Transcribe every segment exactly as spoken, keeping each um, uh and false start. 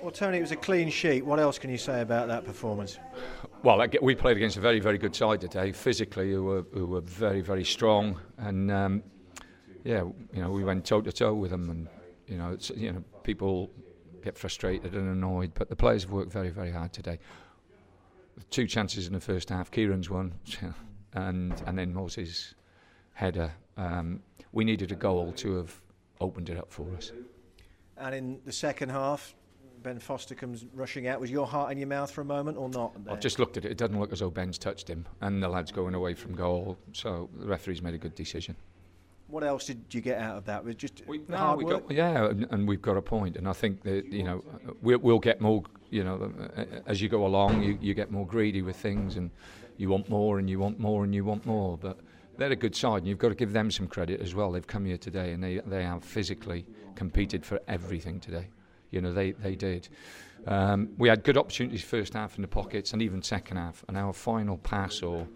Well, Tony, it was a clean sheet. What else can you say about that performance? Well, we played against a very, very good side today, physically, who were, who were very, very strong, and um, yeah, you know, we went toe to toe with them, and you know, it's, you know, people get frustrated and annoyed, but the players have worked very, very hard today. Two chances in the first half, Kieran's one, and and then Moses' header. Um, we needed a goal to have opened it up for us. And in the second half, Ben Foster comes rushing out. Was your heart in your mouth for a moment or not? I've just looked at it. It doesn't look as though Ben's touched him, and the lad's going away from goal. So the referee's made a good decision. What else did you get out of that? Was just we, no, hard we work? Got, yeah, and, and we've got a point. And I think that you know we'll, we'll get more. You know, as you go along, you, you get more greedy with things, and you want more, and you want more, and you want more. But they're a good side, and you've got to give them some credit as well. They've come here today, and they they have physically competed for everything today. You know, they they did. Um, we had good opportunities first half in the pockets, and even second half. And our final pass or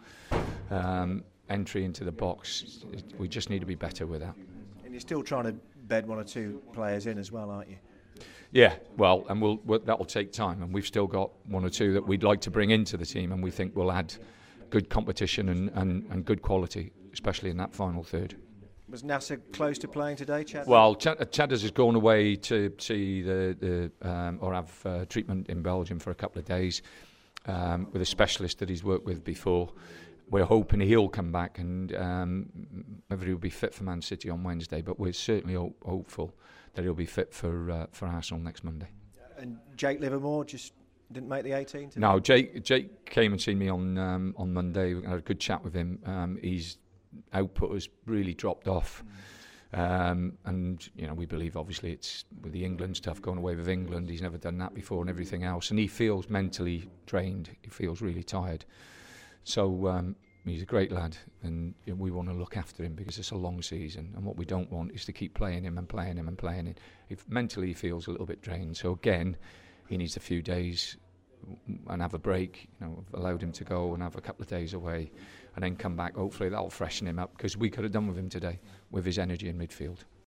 um, entry into the box, we just need to be better with that. And you're still trying to bed one or two players in as well, aren't you? Yeah, well, and we'll, we'll that'll take time, and we've still got one or two that we'd like to bring into the team, and we think will add good competition and, and, and good quality, especially in that final third. Was Nasser close to playing today, Chad? Well, Ch- Chadders has gone away to see the, the um, or have uh, treatment in Belgium for a couple of days um, with a specialist that he's worked with before. We're hoping he'll come back and um, whether he'll be fit for Man City on Wednesday, but we're certainly ho- hopeful that he'll be fit for uh, for Arsenal next Monday. And Jake Livermore just didn't make the eighteen today? No, Jake Jake came and seen me on um, on Monday. We had a good chat with him. Um, he's output has really dropped off, um, and you know we believe obviously it's with the England stuff, going away with England. He's never done that before and everything else, and he feels mentally drained. He feels really tired. So um, he's a great lad, and you know, we want to look after him because it's a long season, and what we don't want is to keep playing him and playing him and playing him. If mentally he feels a little bit drained, so again he needs a few days and have a break. You know, I've allowed him to go and have a couple of days away, and then come back. Hopefully that'll freshen him up because we could have done with him today with his energy in midfield.